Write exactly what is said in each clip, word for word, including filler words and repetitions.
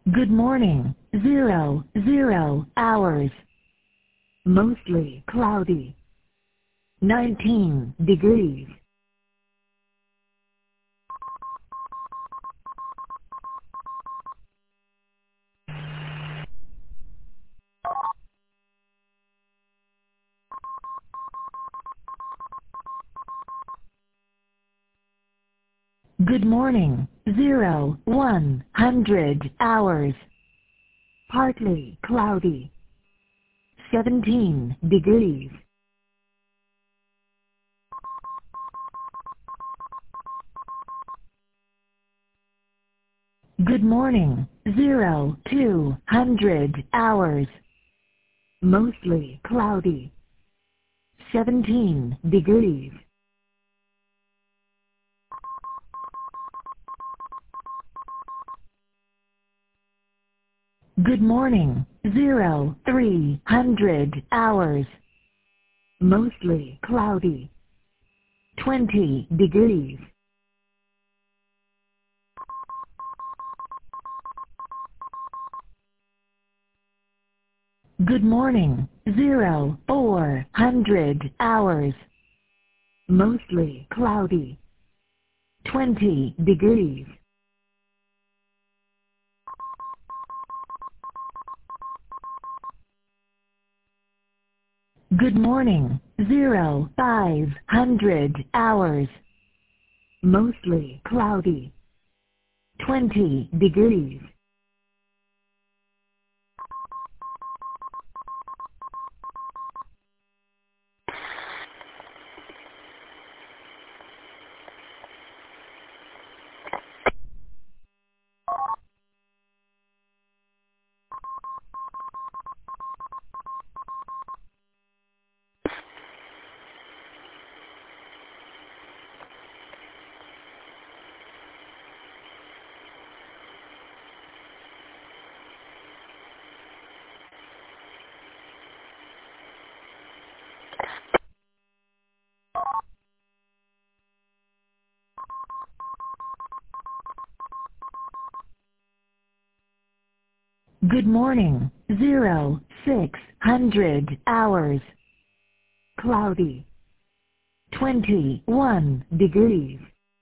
Good morning. Zero, zero hours. Mostly cloudy. nineteen degrees. Good morning. Zero, one hundred hours. Partly cloudy. seventeen degrees. Good morning. Zero, two hundred hours. Mostly cloudy. seventeen degrees. Good morning. Zero, three hundred hours. Mostly cloudy. twenty degrees. Good morning. Zero, four hundred hours. Mostly cloudy. twenty degrees. Good morning. Zero, five hundred hours. Mostly cloudy. twenty degrees. Good morning. Zero, six hundred hours. Cloudy. twenty-one degrees.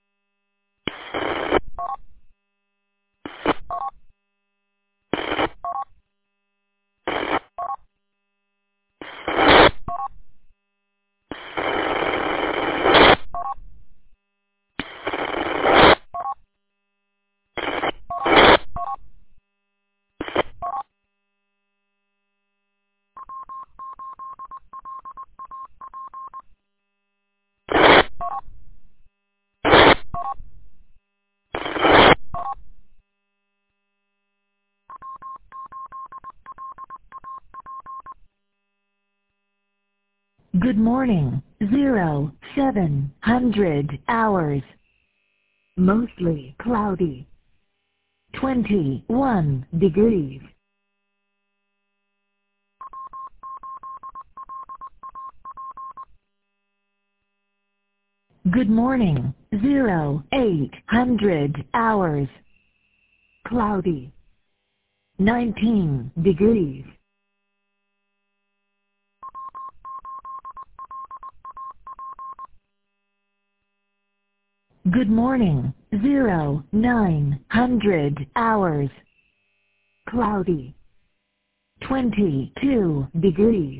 Good morning. Zero, seven hundred hours. Mostly cloudy. twenty-one degrees. Good morning. Zero, eight hundred hours. Cloudy. nineteen degrees. Good morning. Zero, nine hundred hours. Cloudy. twenty-two degrees.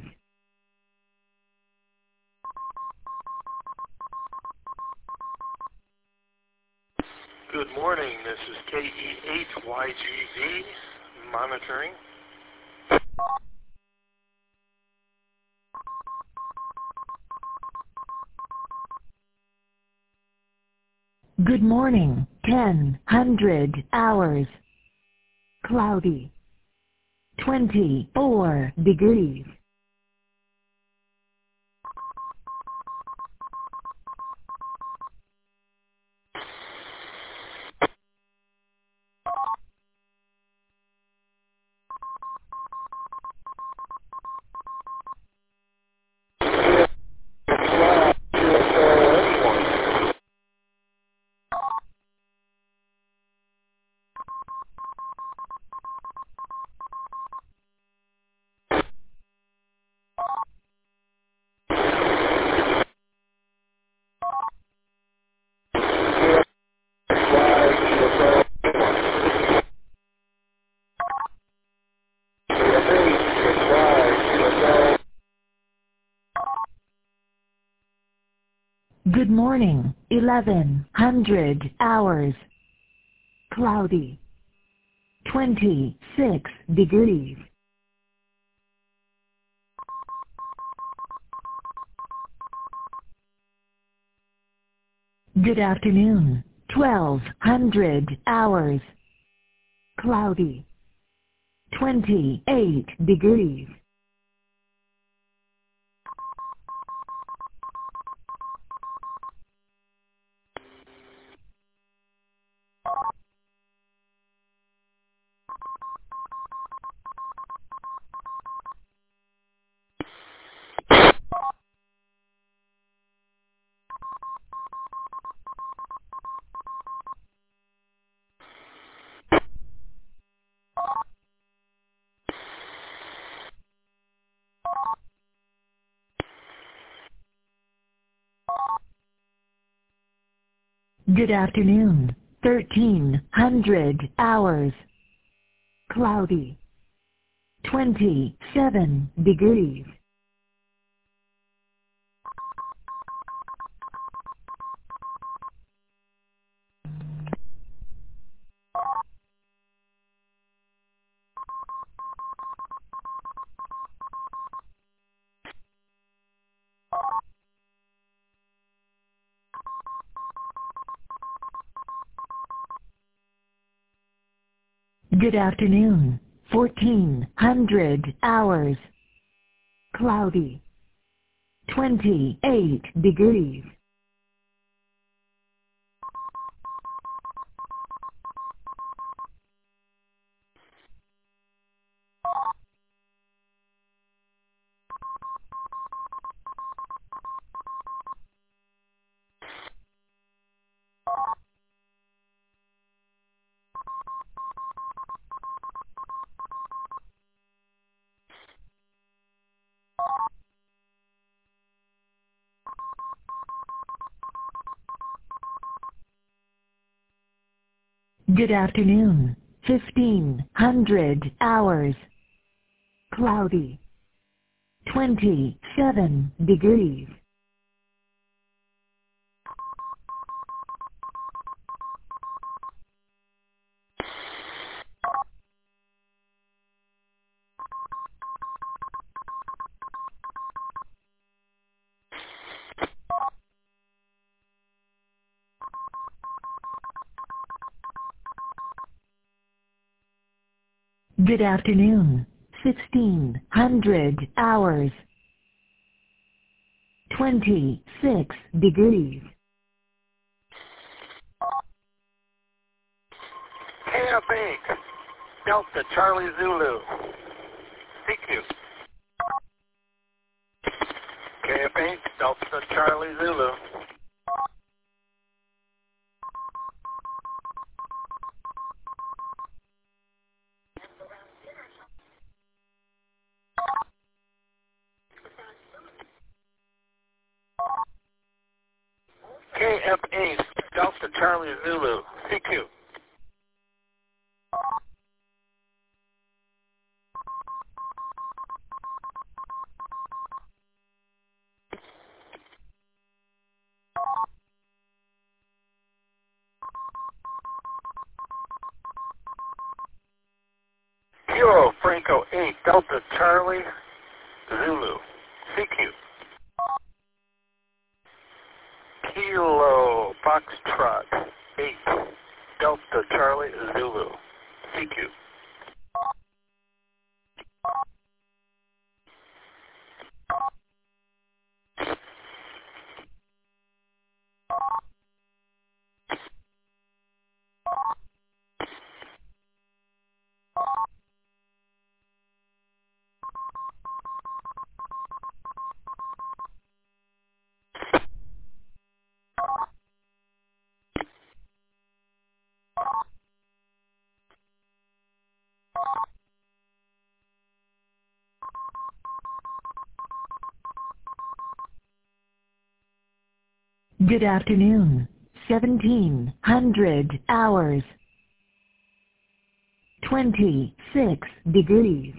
Good morning. This is K E eight Y G V monitoring. Good morning. ten hundred hours. Cloudy. twenty-four degrees. Good morning, eleven hundred hours. Cloudy. twenty-six degrees. Good afternoon, twelve hundred hours. Cloudy. twenty-eight degrees. Good afternoon, thirteen hundred hours. Cloudy. twenty-seven degrees. Good afternoon, fourteen hundred hours. Cloudy. twenty-eight degrees. Good afternoon, fifteen hundred hours. Cloudy. twenty-seven degrees. Good afternoon, sixteen hundred hours. twenty-six degrees. K F eight, Delta Charlie Zulu, C Q. K F eight, Delta Charlie Zulu. K F eight, Delta Charlie Zulu, C Q. Kilo Franco eight, Delta Charlie Zulu, C Q. Kilo Foxtrot eight, Delta Charlie Zulu, C Q. Good afternoon, seventeen hundred hours. twenty-six degrees.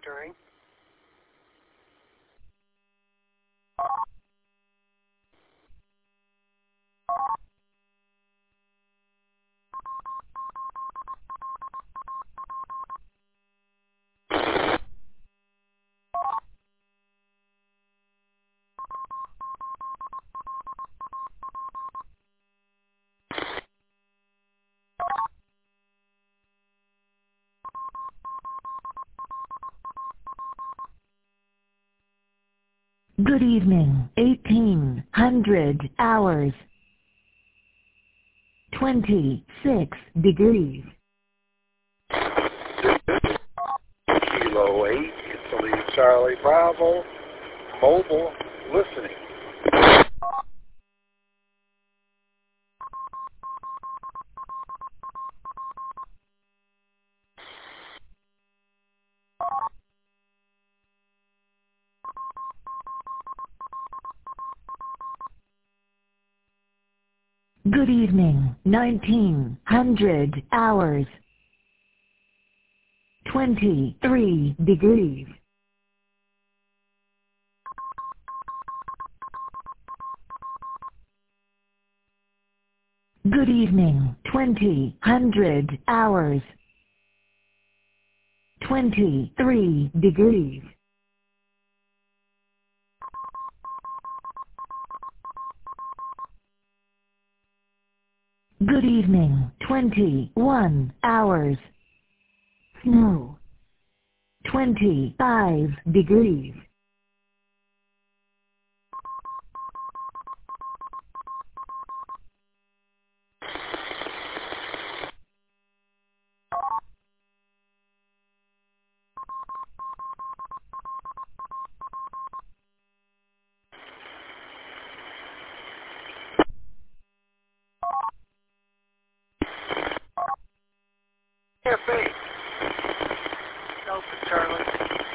monitoring. Good evening, eighteen hundred hours. twenty-six degrees. Kilo eight, Italy Charlie Bravo, mobile listening. Good evening, nineteen hundred hours. twenty-three degrees. Good evening, twenty hundred hours. twenty-three degrees. Good evening, twenty-one hours. Snow. twenty-five degrees. Cafe. Delta Charlie.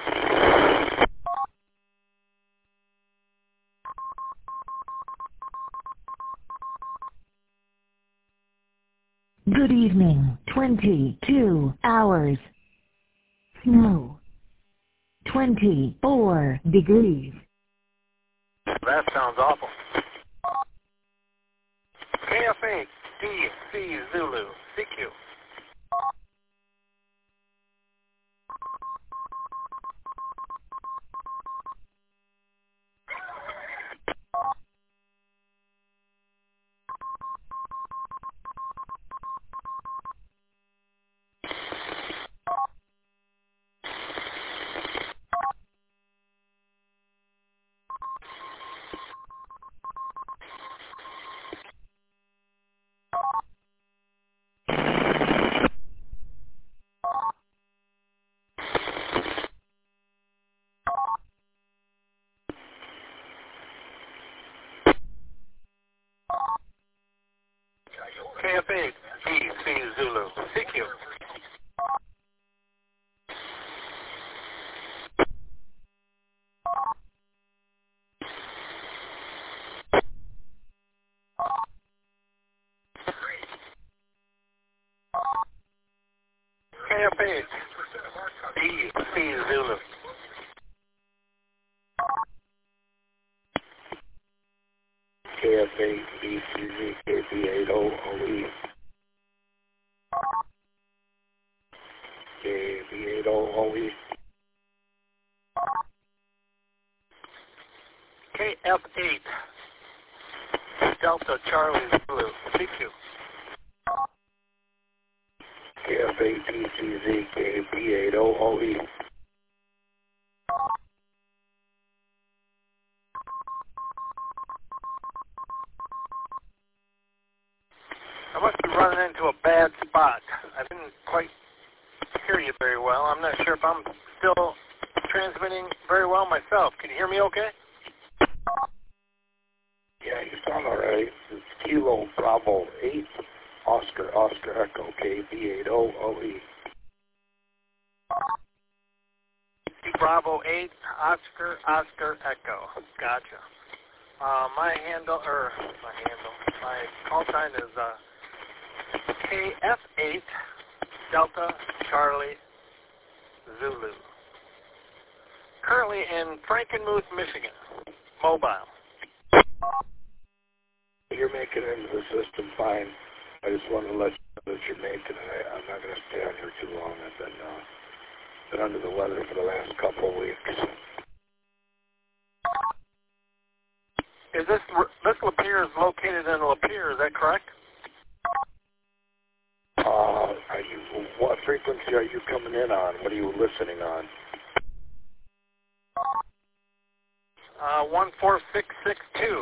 Good evening, twenty-two hours. Snow. twenty-four degrees. That sounds awful. K F A D C Zulu, C Q. K F A D C Zulu, C Q. K F A D C Zulu. K F A B C Z K B eight O O E. K B eight O O E. K F eight Delta Charlie Zulu, C Q. K F A B C Z K B eight O O E. I must be running into a bad spot. I didn't quite hear you very well. I'm not sure if I'm still transmitting very well myself. Can you hear me okay? Yeah, you sound all right. It's Kilo Bravo eight, Oscar Oscar Echo K B eight O O E. Bravo eight, Oscar Oscar Echo. Gotcha. Uh, my handle, or my handle, my call sign is uh, K F eight Delta Charlie Zulu. currently in Frankenmuth, Michigan. Mobile. You're making it into the system fine. I just wanted to let you know that you're making it. I, I'm not going to stay on here too long. I've been, uh, been under the weather for the last couple of weeks. Is this, this Lapeer is located in Lapeer, is that correct? Uh, are you, what frequency are you coming in on? What are you listening on? Uh, one four six six two.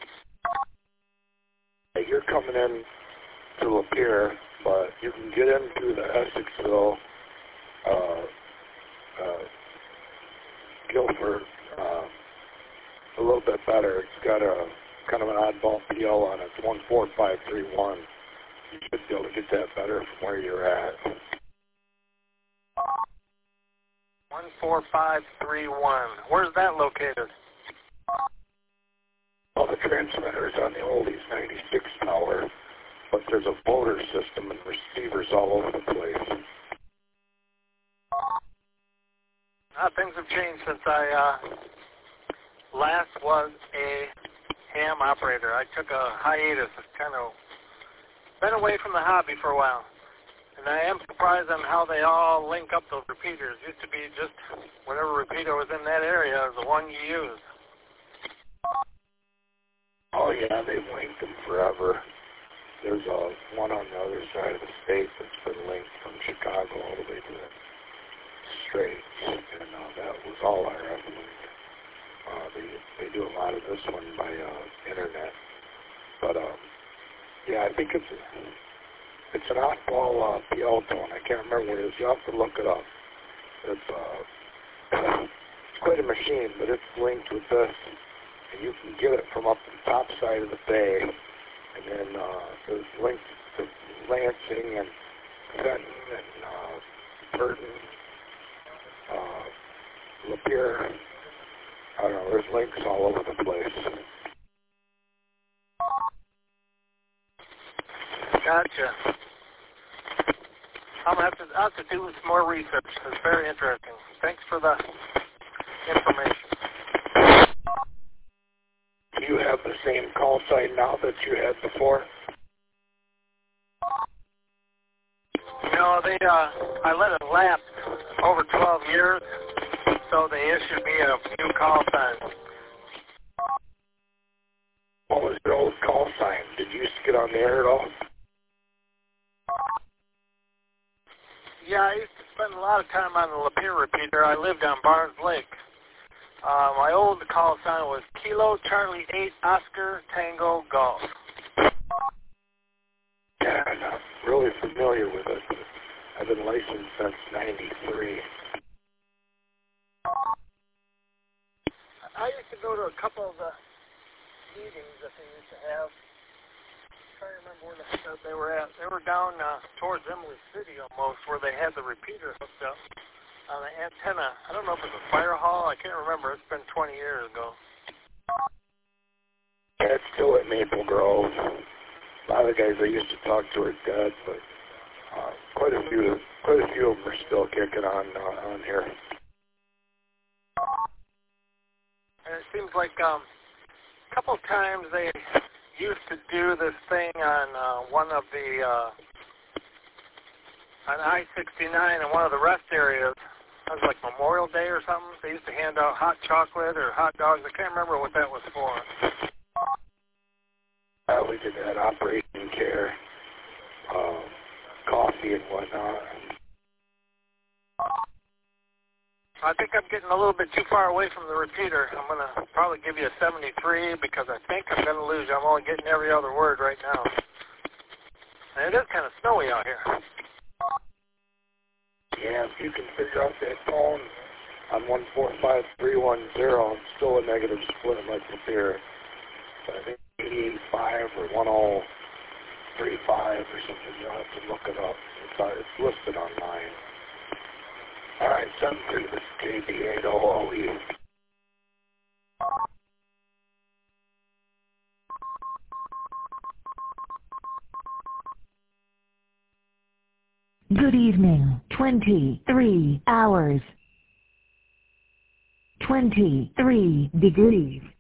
Hey, you're coming in to Lapeer, but you can get into the Essexville, uh, uh, Guilford, uh, a little bit better. It's got a kind of an oddball P L on it. It's one four five three one. You should be able to get that better from where you're at. one four five three one. Where's that located? Well, the transmitter's on the oldies ninety-six tower, but there's a voter system and receivers all over the place. Uh, things have changed since I uh, last was a ham operator. I took a hiatus. It's kind of been away from the hobby for a while. And I am surprised on how they all link up those repeaters. It used to be just whatever repeater was in that area is the one you use. Oh, yeah, they've linked them forever. There's uh, one on the other side of the state that's been linked from Chicago all the way to the Straits, and uh, that was all R F linked. Uh, they, they do a lot of this one by uh, internet. But, um, yeah, I think it's it's an oddball uh, P L tone. I can't remember what it is. You'll have to look it up. It's, uh, it's quite a machine, but it's linked with this. And you can get it from up the top side of the bay, and then uh, there's links to Lansing and Fenton and uh, Burton, uh, Lapeer. I don't know, there's links all over the place. Gotcha. I'm gonna have to, I'll have to do some more research. It's very interesting. Thanks for the information. Do you have the same call sign now that you had before? You know, they, uh, I let it lapse over twelve years, so they issued me a new call sign. What was your old call sign? Did you used to get on the air at all? Yeah, I used to spend a lot of time on the Lapeer repeater. I lived on Barnes Lake. Uh, my old call sign was Kilo Charlie eight Oscar Tango Golf. Yeah, I'm not really familiar with it. I've been licensed since ninety-three. I used to go to a couple of the meetings that they used to have. I'm trying to remember where the heck they were at. They were down uh, towards Emily City almost, where they had the repeater hooked up on the antenna. I don't know if it was a fire hall. I can't remember. It's been twenty years ago. Yeah, it's still at Maple Grove. A lot of the guys I used to talk to are dead, but uh, quite a few, quite a few of them are still kicking on uh, on here. And it seems like um, a couple of times they used to do this thing on uh, one of the uh, on I sixty-nine in one of the rest areas. It was like Memorial Day or something. They used to hand out hot chocolate or hot dogs. I can't remember what that was for. Uh, we did that Operation Care, uh, coffee and whatnot. I think I'm getting a little bit too far away from the repeater. I'm going to probably give you a seventy-three because I think I'm going to lose you. I'm only getting every other word right now. And it is kind of snowy out here. Yeah, if you can figure out that phone on one four five three one zero, it's still a negative split like Lapeer. So I think eighty-eight point five or one oh three five or something. You'll have to look it up. It's, uh, it's listed online. All right, seven three, this is K B eight O O E. Good evening. twenty-three hours. twenty twenty-three degrees.